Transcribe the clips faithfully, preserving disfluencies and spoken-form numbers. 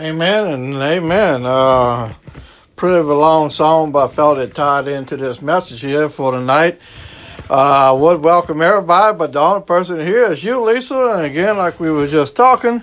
Amen and amen. Uh, pretty of a long song, but I felt it tied into this message here for tonight. Uh, I would welcome everybody, but the only person here is you, Lisa. And again, like we were just talking,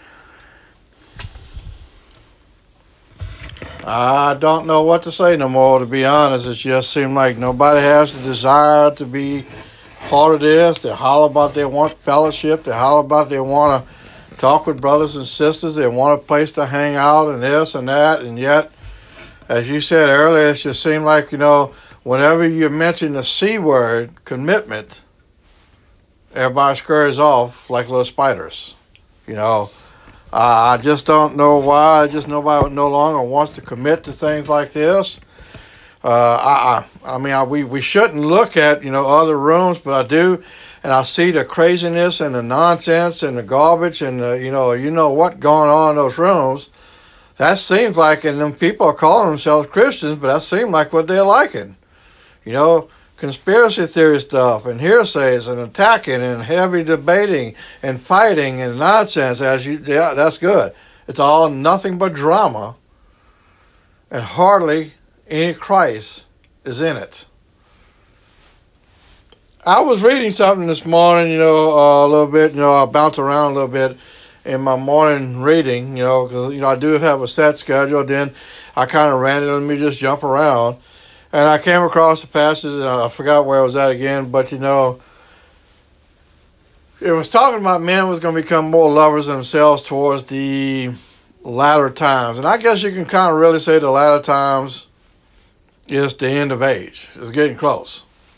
I don't know what to say no more, to be honest. It just seems like nobody has the desire to be part of this. They holler about they want fellowship. They holler about they want to talk with brothers and sisters. They want a place to hang out and this and that. And yet, as you said earlier, it just seemed like, you know, whenever you mention the C word, commitment, everybody scurries off like little spiders. You know, uh, I just don't know why. I just nobody no longer wants to commit to things like this. Uh, I, I, I mean, I, we, we shouldn't look at, you know, other rooms, but I do. And I see the craziness and the nonsense and the garbage and, the, you know, you know what going on in those rooms. That seems like, and them people are calling themselves Christians, but that seems like what they're liking. You know, conspiracy theory stuff and hearsays and attacking and heavy debating and fighting and nonsense. As you, yeah, that's good. It's all nothing but drama, and hardly any Christ is in it. I was reading something this morning, you know, uh, a little bit, you know, I bounce around a little bit in my morning reading, you know, because, you know, I do have a set schedule. Then I kind of randomly just jump around. And I came across a passage, and I forgot where I was at again, but, you know, it was talking about men was going to become more lovers of themselves towards the latter times. And I guess you can kind of really say the latter times is the end of age. It's getting close.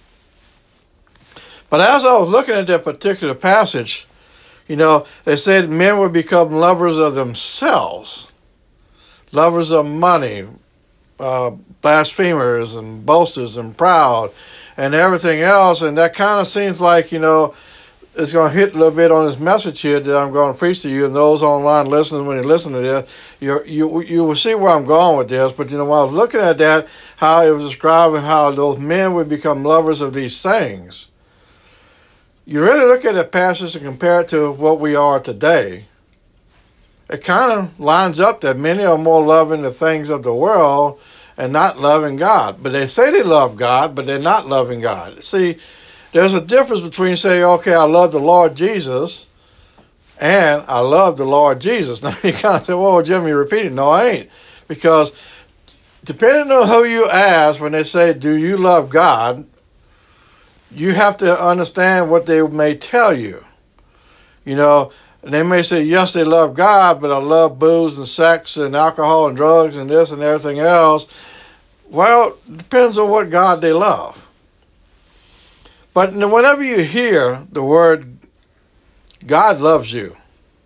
But as I was looking at that particular passage, you know, they said men would become lovers of themselves, lovers of money, uh, blasphemers and boasters and proud and everything else. And that kind of seems like, you know, it's going to hit a little bit on this message here that I'm going to preach to you. And those online listening, when you listen to this, you you you will see where I'm going with this. But, you know, when I was looking at that, how it was describing how those men would become lovers of these things. You really look at that passage and compare it to what we are today, it kind of lines up that many are more loving the things of the world and not loving God. But they say they love God, but they're not loving God. See, there's a difference between saying, okay, I love the Lord Jesus, and I love the Lord Jesus. Now you kind of say, well, Jimmy, you're repeating. No, I ain't. Because depending on who you ask when they say, do you love God, you have to understand what they may tell you. You know, they may say, yes, they love God, but I love booze and sex and alcohol and drugs and this and everything else. Well, it depends on what God they love. But whenever you hear the word, God loves you,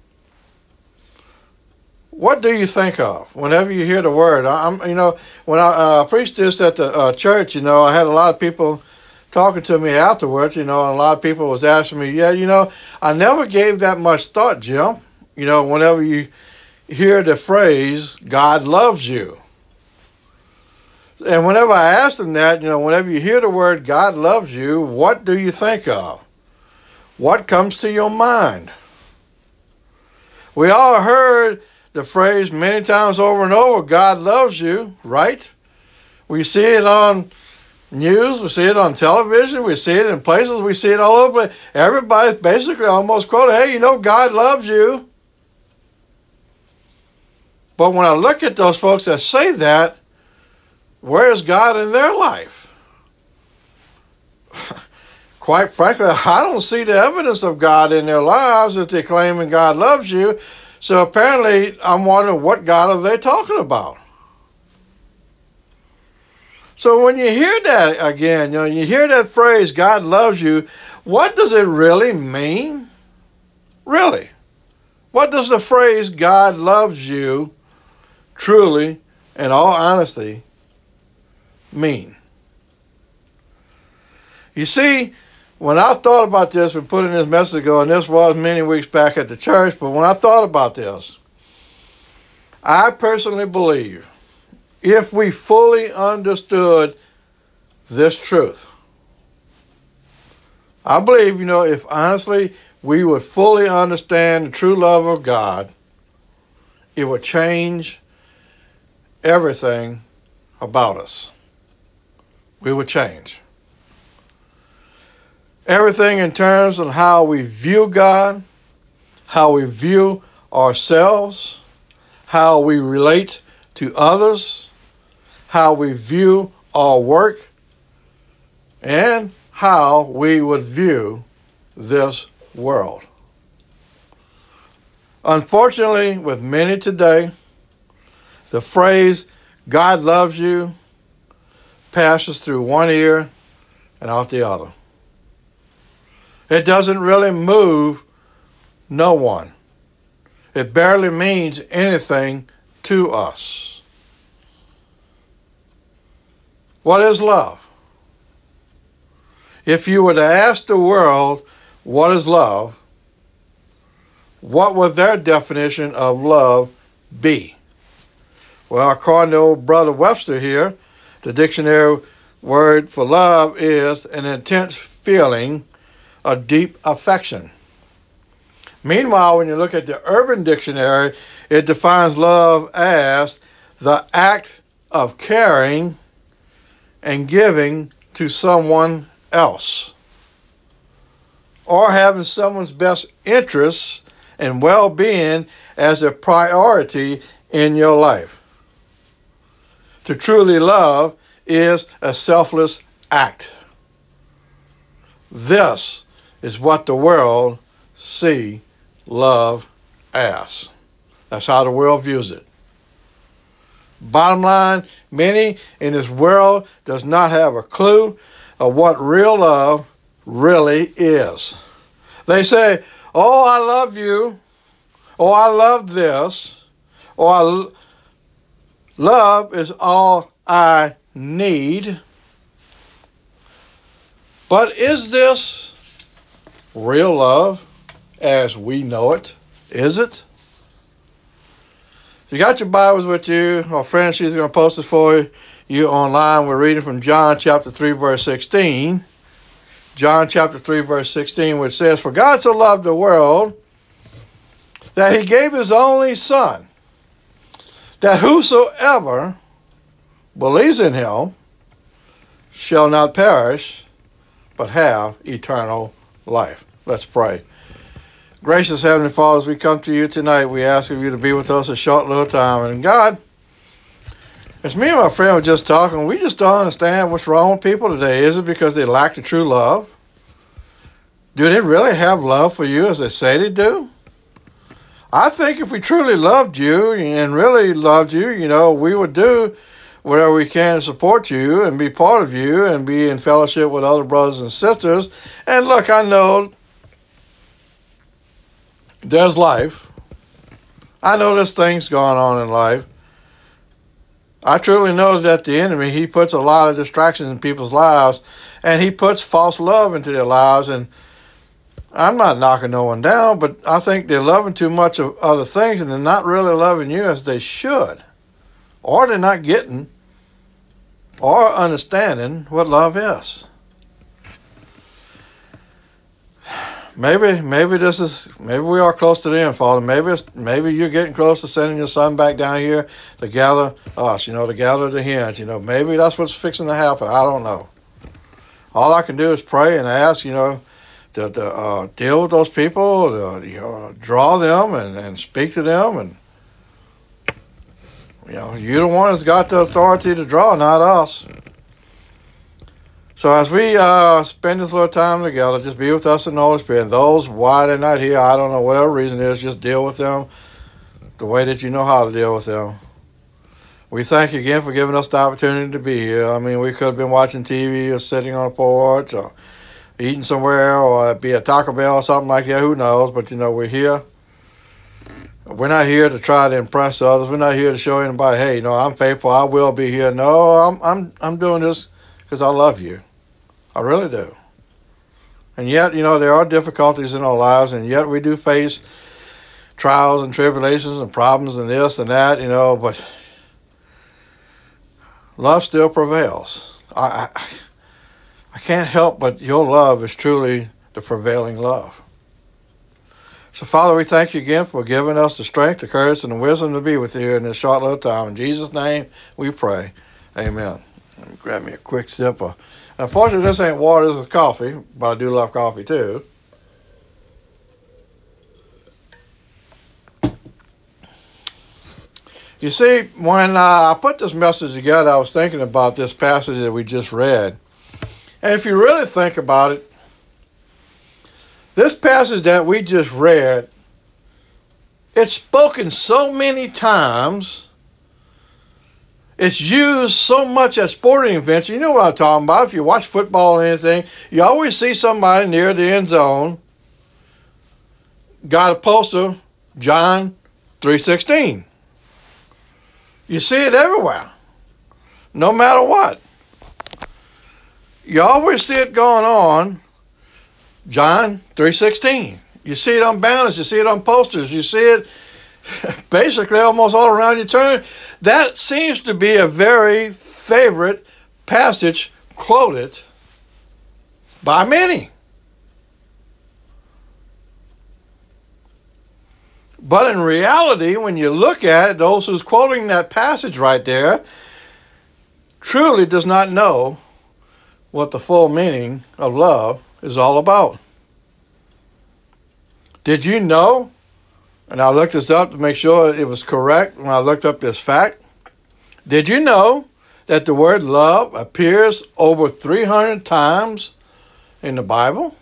what do you think of? Whenever you hear the word, I'm, you know, when I uh, preached this at the uh, church, you know, I had a lot of people talking to me afterwards, you know, and a lot of people was asking me, yeah, you know, I never gave that much thought, Jim. You know, whenever you hear the phrase, God loves you. And whenever I asked them that, you know, whenever you hear the word God loves you, what do you think of? What comes to your mind? We all heard the phrase many times over and over, God loves you, right? We see it on news, we see it on television, we see it in places, we see it all over. Everybody's basically almost quoting, hey, you know, God loves you. But when I look at those folks that say that, where's God in their life? Quite frankly, I don't see the evidence of God in their lives if they're claiming God loves you. So apparently, I'm wondering, what God are they talking about? So when you hear that again, you know, you hear that phrase, God loves you, what does it really mean? Really? What does the phrase, God loves you, truly, in all honesty, mean? You see, when I thought about this and putting this message ago, and this was many weeks back at the church, but when I thought about this, I personally believe if we fully understood this truth, I believe, you know, if honestly we would fully understand the true love of God, it would change everything about us. We would change. Everything in terms of how we view God, how we view ourselves, how we relate to others, how we view our work, and how we would view this world. Unfortunately, with many today, the phrase, God loves you, passes through one ear and out the other. It doesn't really move no one. It barely means anything to us. What is love? If you were to ask the world, what is love? What would their definition of love be? Well, according to old Brother Webster here, the dictionary word for love is an intense feeling of deep affection. Meanwhile, when you look at the Urban Dictionary, it defines love as the act of caring and giving to someone else, or having someone's best interests and well-being as a priority in your life. To truly love is a selfless act. This is what the world see love as. That's how the world views it. Bottom line, many in this world does not have a clue of what real love really is. They say, oh, I love you. Oh, I love this. Oh, I l- love is all I need. But is this real love as we know it? Is it? If you got your Bibles with you, our friend, she's going to post it for you online. We're reading from John chapter three, verse sixteen. John chapter three, verse sixteen, which says, for God so loved the world that he gave his only Son, that whosoever believes in him shall not perish, but have eternal life. Let's pray. Gracious Heavenly Father, as we come to you tonight, we ask of you to be with us a short little time. And God, as me and my friend were just talking, we just don't understand what's wrong with people today. Is it because they lack the true love? Do they really have love for you as they say they do? I think if we truly loved you and really loved you, you know, we would do whatever we can to support you and be part of you and be in fellowship with other brothers and sisters. And look, I know there's life. I know there's things going on in life. I truly know that the enemy, he puts a lot of distractions in people's lives, and he puts false love into their lives. And I'm not knocking no one down, but I think they're loving too much of other things, and they're not really loving you as they should. Or they're not getting or understanding what love is. Maybe, maybe this is, maybe we are close to the end, Father. Maybe, it's, maybe you're getting close to sending your Son back down here to gather us, you know, to gather the hens. You know, maybe that's what's fixing to happen. I don't know. All I can do is pray and ask, you know, to, to uh, deal with those people, to, you know, draw them and, and speak to them, and you know, you're the one that's got the authority to draw, not us. So as we uh, spend this little time together, just be with us in the Holy Spirit. And those, why they're not here, I don't know, whatever reason it is, just deal with them the way that you know how to deal with them. We thank you again for giving us the opportunity to be here. I mean, we could have been watching T V or sitting on a porch or eating somewhere or be at Taco Bell or something like that. Who knows? But, you know, we're here. We're not here to try to impress others. We're not here to show anybody, hey, you know, I'm faithful. I will be here. No, I'm I'm I'm doing this because I love you. I really do. And yet, you know, there are difficulties in our lives, and yet we do face trials and tribulations and problems and this and that, you know, but love still prevails. I, I, I can't help but your love is truly the prevailing love. So, Father, we thank you again for giving us the strength, the courage, and the wisdom to be with you in this short little time. In Jesus' name, we pray. Amen. Let me grab me a quick sip of. Unfortunately, this ain't water, this is coffee, but I do love coffee too. You see, when uh, I put this message together, I was thinking about this passage that we just read. And if you really think about it, this passage that we just read, it's spoken so many times. It's used so much at sporting events. You know what I'm talking about. If you watch football or anything, you always see somebody near the end zone got a poster, John three sixteen. You see it everywhere, no matter what. You always see it going on, John three sixteen. You see it on banners, you see it on posters, you see it basically almost all around you turn. That seems to be a very favorite passage quoted by many. But in reality, when you look at it, those who's quoting that passage right there truly does not know what the full meaning of love is all about. Did you know, and I looked this up to make sure it was correct when I looked up this fact, did you know that the word love appears over three hundred times in the Bible?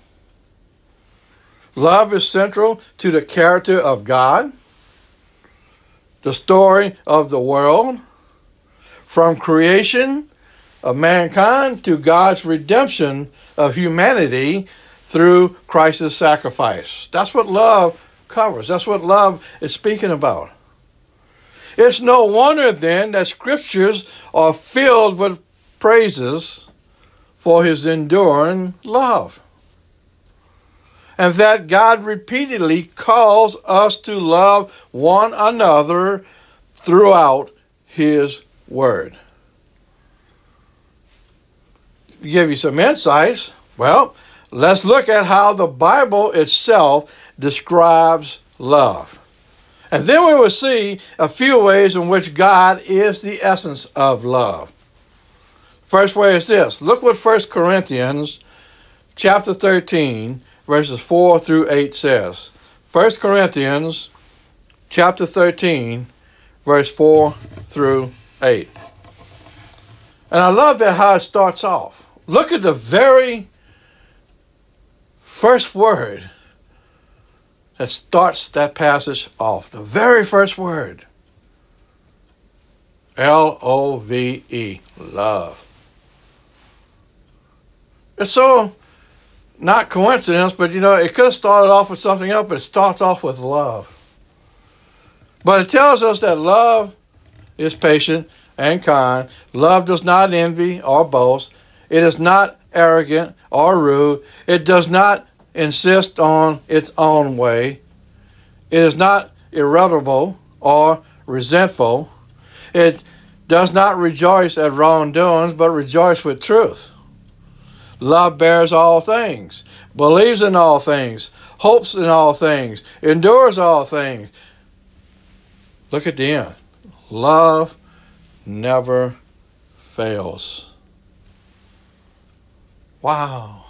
Love is central to the character of God, the story of the world, from creation of mankind to God's redemption of humanity through Christ's sacrifice. That's what love covers. That's what love is speaking about. It's no wonder then that scriptures are filled with praises for his enduring love. And that God repeatedly calls us to love one another throughout his word. To give you some insights, well, let's look at how the Bible itself describes love. And then we will see a few ways in which God is the essence of love. First way is this. Look what First Corinthians chapter thirteen, verses four through eight says. First Corinthians chapter thirteen, verse four through eight. And I love that how it starts off. Look at the very first word that starts that passage off. The very first word. L O V E, love. It's so not coincidence, but you know, it could have started off with something else, but it starts off with love. But it tells us that love is patient and kind. Love does not envy or boast. It is not arrogant or rude. It does not insist on its own way. It is not irritable or resentful. It does not rejoice at wrongdoings, but rejoice with truth. Love bears all things, believes in all things, hopes in all things, endures all things. Look at the end. Love never fails. Wow.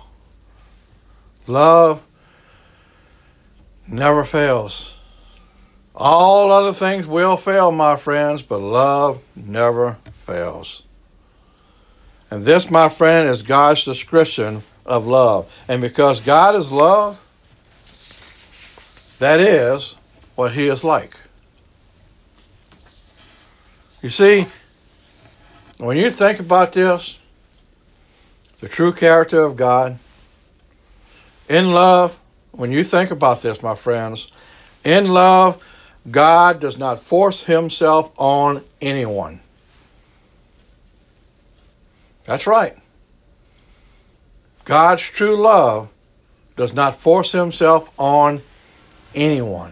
Love never fails. All other things will fail, my friends, but love never fails. And this, my friend, is God's description of love. And because God is love, that is what he is like. You see, when you think about this, the true character of God, in love, when you think about this, my friends, in love, God does not force himself on anyone. That's right. God's true love does not force himself on anyone.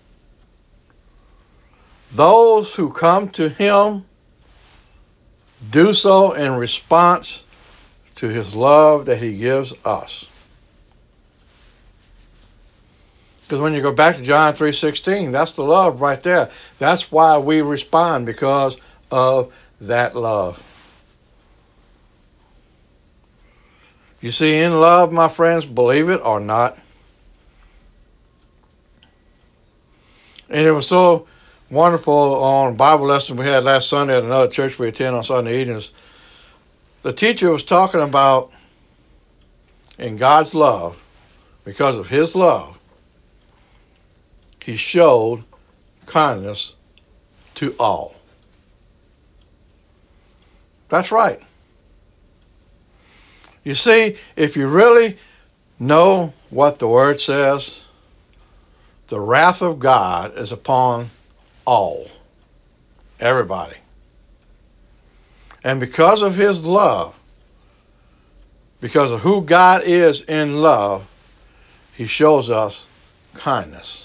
Those who come to him do so in response to his love that he gives us. Because when you go back to John three sixteen, that's the love right there. That's why we respond, because of that love. You see, in love, my friends, believe it or not. And it was so wonderful on Bible lesson we had last Sunday at another church we attend on Sunday evenings. The teacher was talking about in God's love, because of his love, he showed kindness to all. That's right. You see, if you really know what the word says, the wrath of God is upon all, everybody. And because of his love, because of who God is in love, he shows us kindness.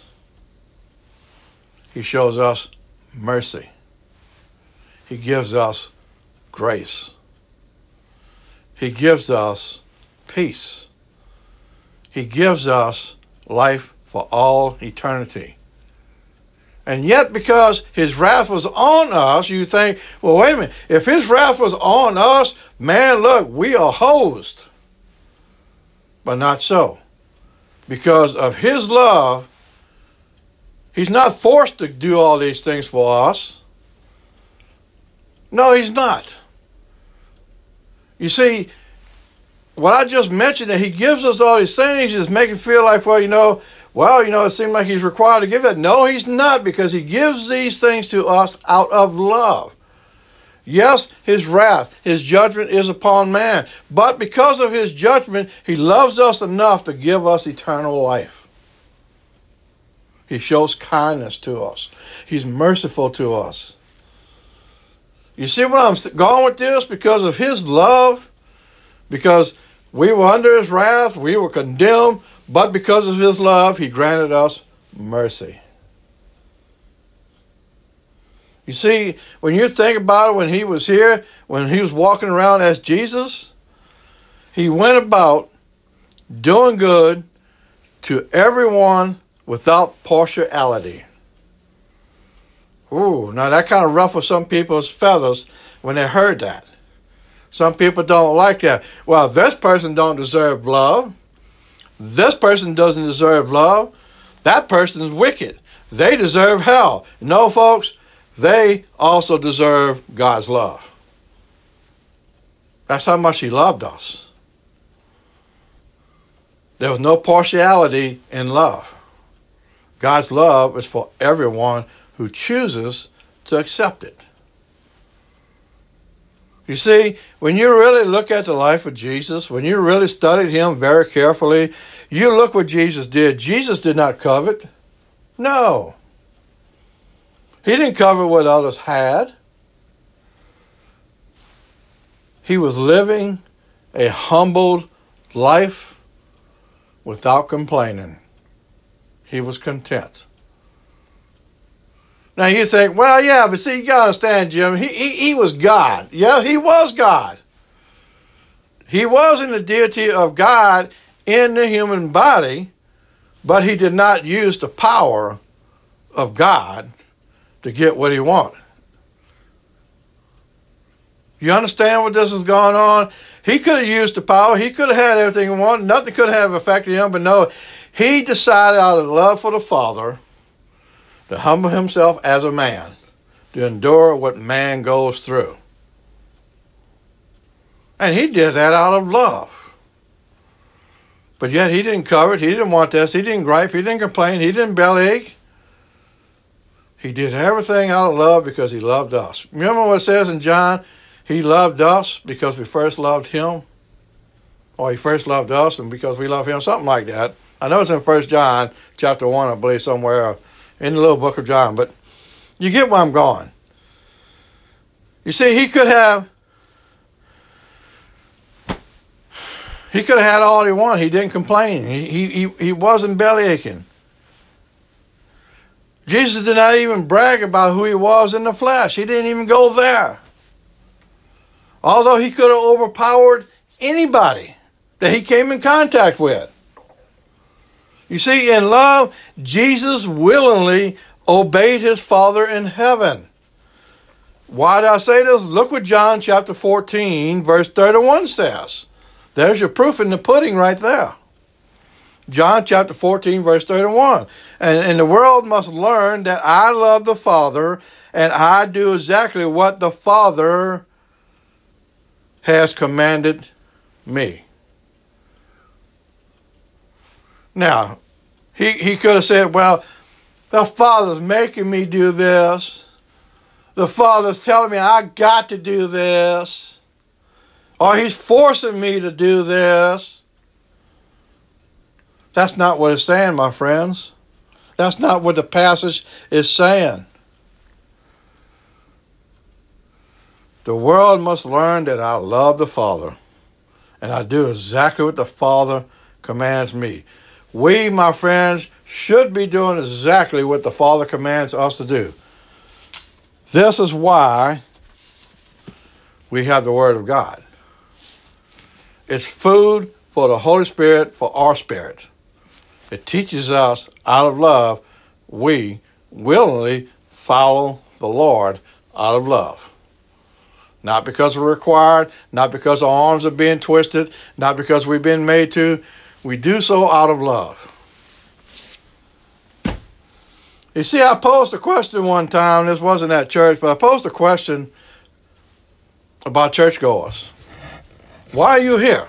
He shows us mercy. He gives us grace. He gives us peace. He gives us life for all eternity. And yet, because his wrath was on us, you think, well, wait a minute. If his wrath was on us, man, look, we are hosed. But not so. Because of his love, he's not forced to do all these things for us. No, he's not. You see, what I just mentioned, that he gives us all these things, is making feel like, well, you know, well, you know, it seems like he's required to give that. No, he's not, because he gives these things to us out of love. Yes, his wrath, his judgment is upon man. But because of his judgment, he loves us enough to give us eternal life. He shows kindness to us. He's merciful to us. You see where I'm going with this? Because of his love, because we were under his wrath, we were condemned, but because of his love, he granted us mercy. You see, when you think about it, when he was here, when he was walking around as Jesus, he went about doing good to everyone without partiality. Ooh, now that kind of ruffled some people's feathers when they heard that. Some people don't like that. Well, this person don't deserve love. This person doesn't deserve love. That person's wicked. They deserve hell. No, folks, they also deserve God's love. That's how much he loved us. There was no partiality in love. God's love is for everyone who chooses to accept it. You see, when you really look at the life of Jesus, when you really studied him very carefully, you look what Jesus did. Jesus did not covet. No. He didn't covet what others had. He was living a humbled life without complaining. He was content. Now you think, well, yeah, but see, you got to understand, Jim, he, he, he was God. Yeah, he was God. He was in the deity of God in the human body, but he did not use the power of God to get what he wanted. You understand what this is going on? He could have used the power. He could have had everything he wanted. Nothing could have affected him, but no, he decided out of love for the Father to humble himself as a man, to endure what man goes through. And he did that out of love. But yet he didn't covet, he didn't want this, he didn't gripe, he didn't complain, he didn't bellyache. He did everything out of love because he loved us. Remember what it says in John? He loved us because we first loved him. Or he first loved us and because we love him, something like that. I know it's in First John chapter one, I believe, somewhere in the little book of John, but you get where I'm going. You see, he could have he could have had all he wanted. He didn't complain. He he he wasn't bellyaching. Jesus did not even brag about who he was in the flesh. He didn't even go there. Although he could have overpowered anybody that he came in contact with. You see, in love, Jesus willingly obeyed his Father in heaven. Why did I say this? Look what John chapter fourteen, verse thirty-one says. There's your proof in the pudding right there. John chapter fourteen, verse thirty-one. And, and the world must learn that I love the Father, and I do exactly what the Father has commanded me. Now, he, he could have said, well, the Father's making me do this. The Father's telling me I got to do this. Or he's forcing me to do this. That's not what it's saying, my friends. That's not what the passage is saying. The world must learn that I love the Father, and I do exactly what the Father commands me. We, my friends, should be doing exactly what the Father commands us to do. This is why we have the Word of God. It's food for the Holy Spirit, for our spirit. It teaches us out of love, we willingly follow the Lord out of love. Not because we're required, not because our arms are being twisted, not because we've been made to. We do so out of love. You see, I posed a question one time. This wasn't at church, but I posed a question about churchgoers. Why are you here?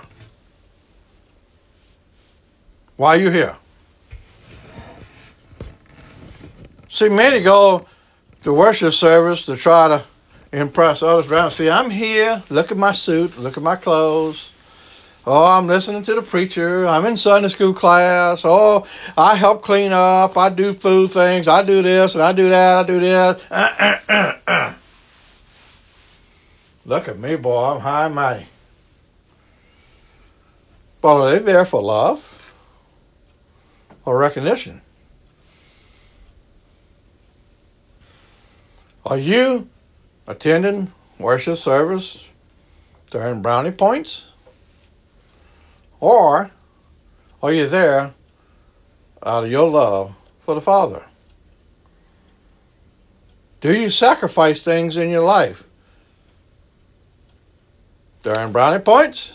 Why are you here? See, many go to worship service to try to impress others around. See, I'm here. Look at my suit. Look at my clothes. Oh, I'm listening to the preacher. I'm in Sunday school class. Oh, I help clean up. I do food things. I do this and I do that. I do this. Uh, uh, uh, uh. Look at me, boy. I'm high and mighty. But are they there for love or recognition? Are you attending worship service to earn brownie points? Or are you there out of your love for the Father? Do you sacrifice things in your life to earn brownie points?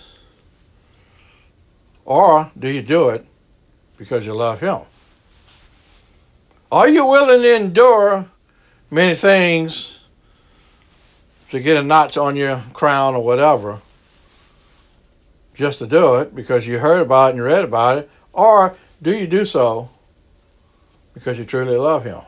Or do you do it because you love Him? Are you willing to endure many things to get a notch on your crown or whatever, just to do it because you heard about it and you read about it? Or do you do so because you truly love Him?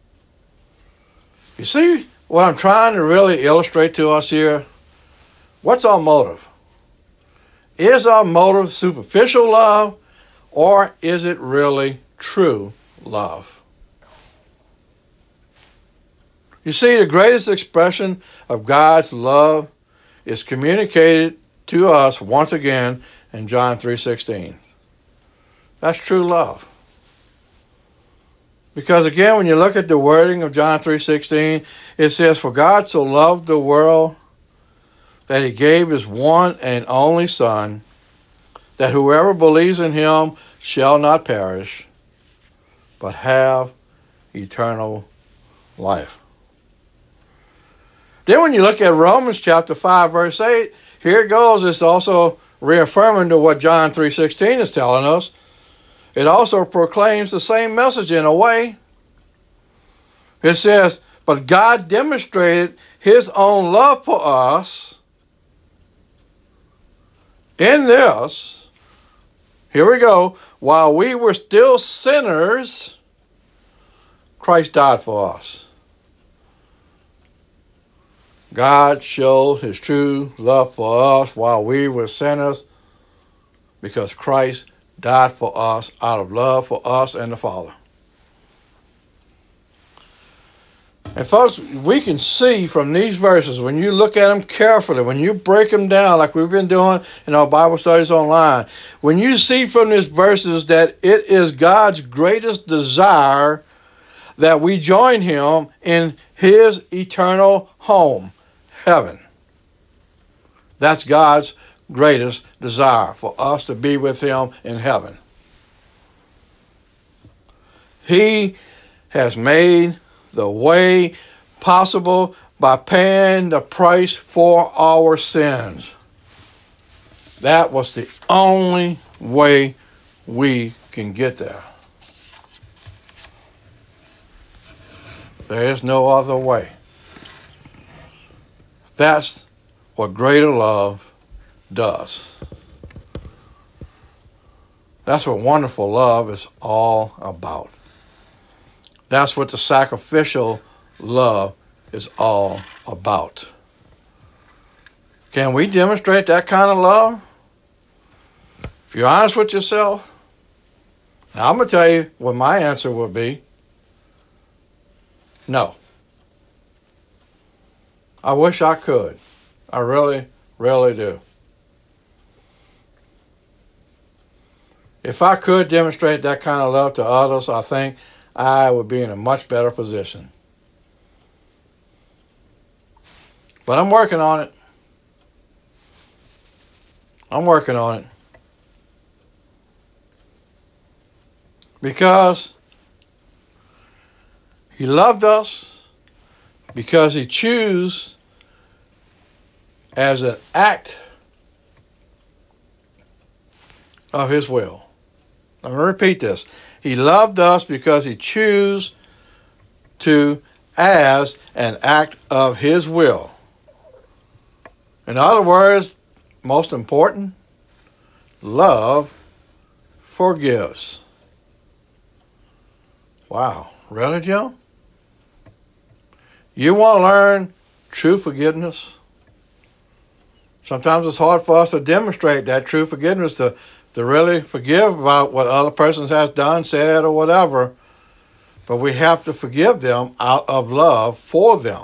You see what I'm trying to really illustrate to us here? What's our motive? Is our motive superficial love, or is it really true love? You see, the greatest expression of God's love is communicated to us once again in John three sixteen. That's true love. Because again, when you look at the wording of John three sixteen, it says, "For God so loved the world that He gave His one and only Son, that whoever believes in Him shall not perish, but have eternal life." Then when you look at Romans chapter five, verse eight, here it goes. It's also reaffirming to what John three sixteen is telling us. It also proclaims the same message in a way. It says, "But God demonstrated His own love for us in this," here we go, "while we were still sinners, Christ died for us." God showed His true love for us while we were sinners because Christ died for us out of love for us and the Father. And folks, we can see from these verses, when you look at them carefully, when you break them down like we've been doing in our Bible studies online, when you see from these verses that it is God's greatest desire that we join Him in His eternal home, heaven. That's God's greatest desire, for us to be with Him in heaven. He has made the way possible by paying the price for our sins. That was the only way we can get there. There is no other way. That's what greater love does. That's what wonderful love is all about. That's what the sacrificial love is all about. Can we demonstrate that kind of love? If you're honest with yourself, now I'm going to tell you what my answer would be. No. I wish I could. I really, really do. If I could demonstrate that kind of love to others, I think I would be in a much better position. But I'm working on it. I'm working on it. Because He loved us, because He chose as an act of His will. I'm going to repeat this. He loved us because He chose to as an act of His will. In other words, most important, love forgives. Wow. Really, Joe? You want to learn true forgiveness? Sometimes it's hard for us to demonstrate that true forgiveness, to, to really forgive about what other person has done, said, or whatever. But we have to forgive them out of love for them.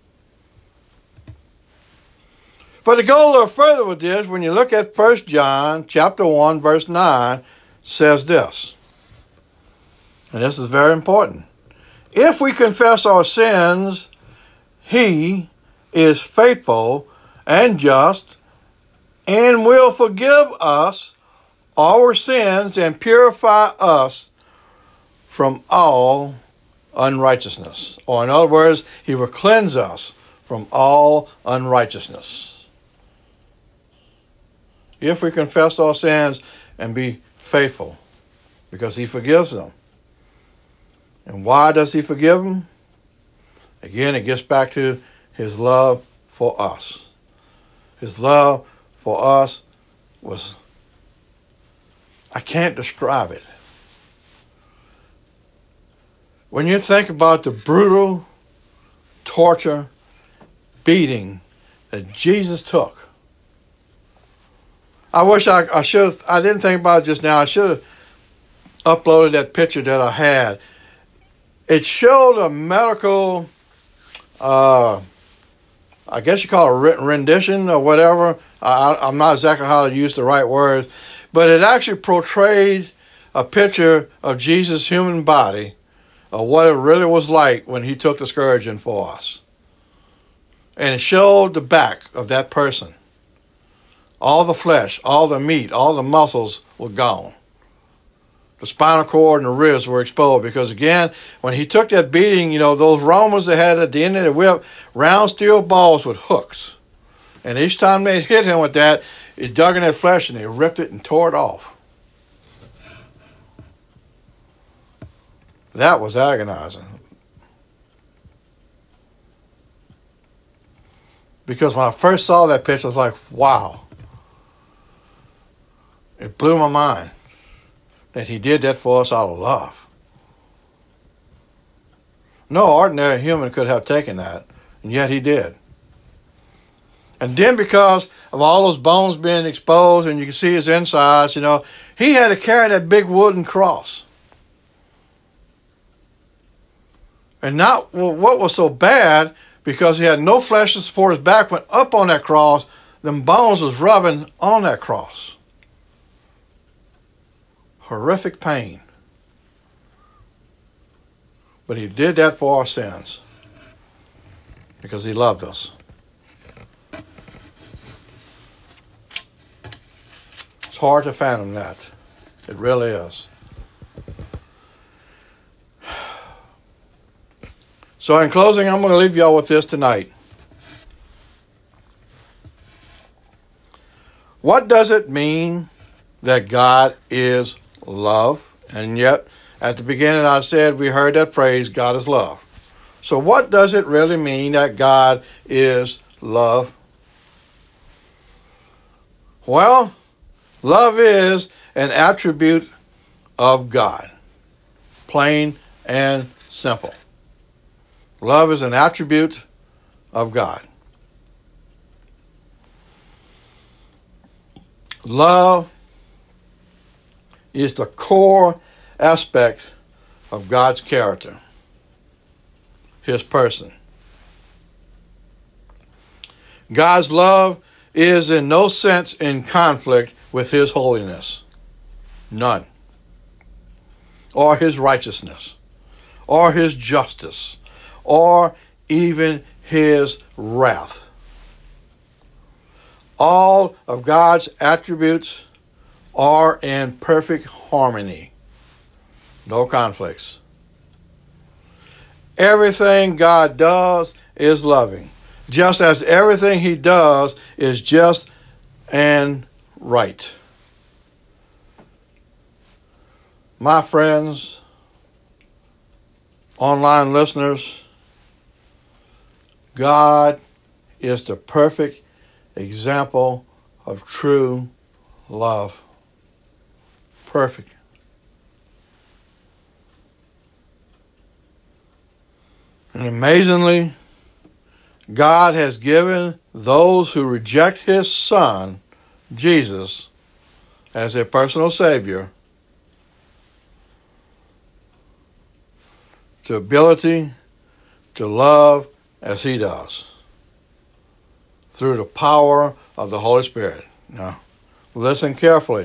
But to go a little further with this, when you look at First John chapter one, verse nine, says this. And this is very important. If we confess our sins, He is faithful and just and will forgive us our sins and purify us from all unrighteousness. Or in other words, He will cleanse us from all unrighteousness. If we confess our sins and be faithful, because He forgives them. And why does He forgive them? Again, it gets back to His love for us. His love for us was, I can't describe it. When you think about the brutal torture, beating that Jesus took, I wish I, I should have, I didn't think about it just now. I should have uploaded that picture that I had. It showed a medical, uh, I guess you call it a rendition or whatever. I, I'm not exactly how to use the right words, but it actually portrayed a picture of Jesus' human body, of what it really was like when He took the scourging for us. And it showed the back of that person. All the flesh, all the meat, all the muscles were gone. The spinal cord and the ribs were exposed because, again, when He took that beating, you know, those Romans that had at the end of the whip round steel balls with hooks. And each time they hit Him with that, it dug in their flesh and they ripped it and tore it off. That was agonizing. Because when I first saw that picture, I was like, wow. It blew my mind that He did that for us out of love. No ordinary human could have taken that, and yet He did. And then because of all those bones being exposed and you can see His insides, you know, He had to carry that big wooden cross. And not well, what was so bad, because He had no flesh to support His back, went up on that cross, them bones was rubbing on that cross. Horrific pain. But He did that for our sins because He loved us. It's hard to fathom that. It really is. So in closing, I'm going to leave y'all with this tonight. What does it mean that God is love? And yet, at the beginning I said we heard that phrase, God is love. So what does it really mean that God is love? Well, love is an attribute of God. Plain and simple. Love is an attribute of God. Love is the core aspect of God's character, His person. God's love is in no sense in conflict with His holiness. None. Or His righteousness. Or His justice. Or even His wrath. All of God's attributes are in perfect harmony. No conflicts. Everything God does is loving, just as everything He does is just and right. My friends, online listeners, God is the perfect example of true love. Perfect. And amazingly, God has given those who reject His Son, Jesus, as their personal Savior, the ability to love as He does, through the power of the Holy Spirit. Now, listen carefully.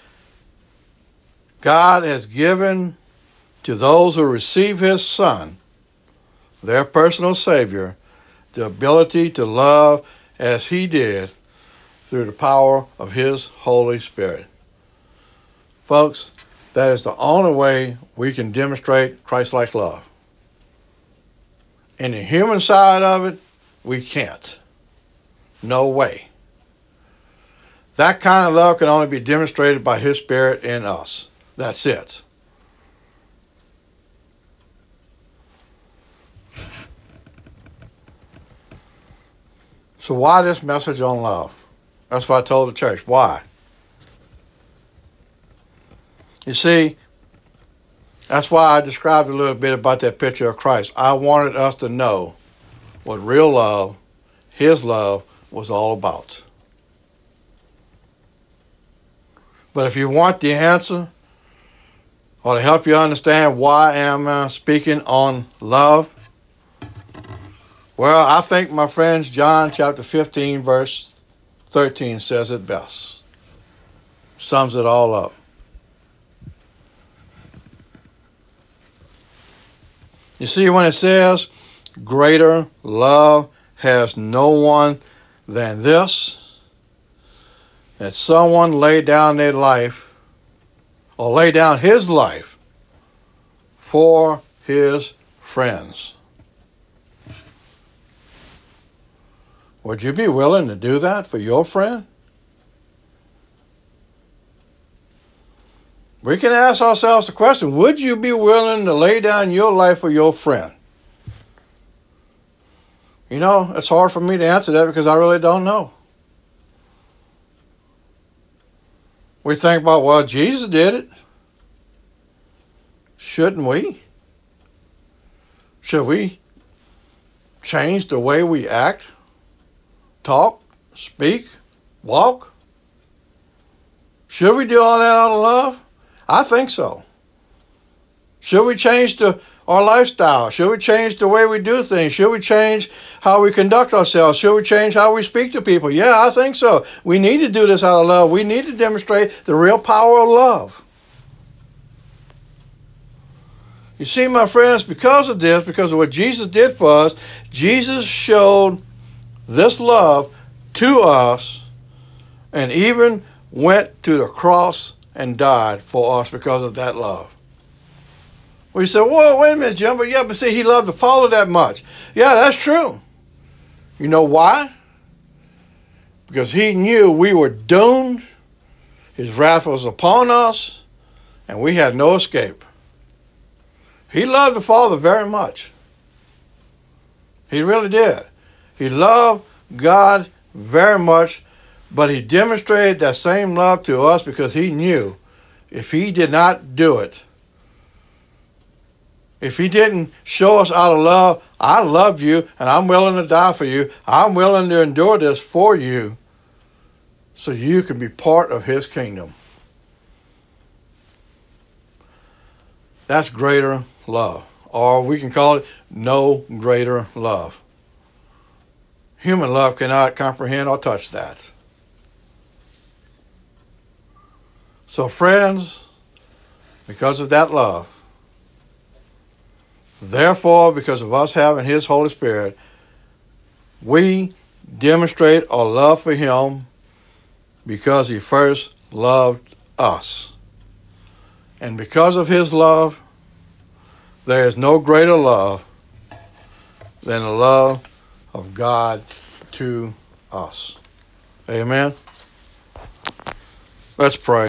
God has given to those who receive His Son, their personal Savior, the ability to love as He did through the power of His Holy Spirit. Folks, that is the only way we can demonstrate Christ-like love. In the human side of it, we can't. No way. That kind of love can only be demonstrated by His Spirit in us. That's it. So why this message on love? That's what I told the church. Why? You see, that's why I described a little bit about that picture of Christ. I wanted us to know what real love, His love, was all about. But if you want the answer, or to help you understand why am I speaking on love, well, I think, my friends, John chapter fifteen, verse thirteen says it best. Sums it all up. You see, when it says, greater love has no one than this, that someone lay down their life, or lay down his life for his friends. Would you be willing to do that for your friend? We can ask ourselves the question, would you be willing to lay down your life for your friend? You know, it's hard for me to answer that because I really don't know. We think about, well, Jesus did it. Shouldn't we? Should we change the way we act, talk, speak, walk? Should we do all that out of love? I think so. Should we change the, our lifestyle? Should we change the way we do things? Should we change how we conduct ourselves? Should we change how we speak to people? Yeah, I think so. We need to do this out of love. We need to demonstrate the real power of love. You see, my friends, because of this, because of what Jesus did for us, Jesus showed this love to us and even went to the cross and died for us because of that love. We say, whoa, wait a minute, Jim, but yeah, but see, he loved the Father that much. Yeah, that's true. You know why? Because he knew we were doomed, his wrath was upon us, and we had no escape. He loved the Father very much. He really did. He loved God very much, but he demonstrated that same love to us because he knew if he did not do it, if he didn't show us out of love, I love you and I'm willing to die for you, I'm willing to endure this for you so you can be part of his kingdom. That's greater love. Or we can call it no greater love. Human love cannot comprehend or touch that. So friends, because of that love, therefore, because of us having his Holy Spirit, we demonstrate our love for him because he first loved us. And because of his love, there is no greater love than the love of God to us. Amen. Let's pray.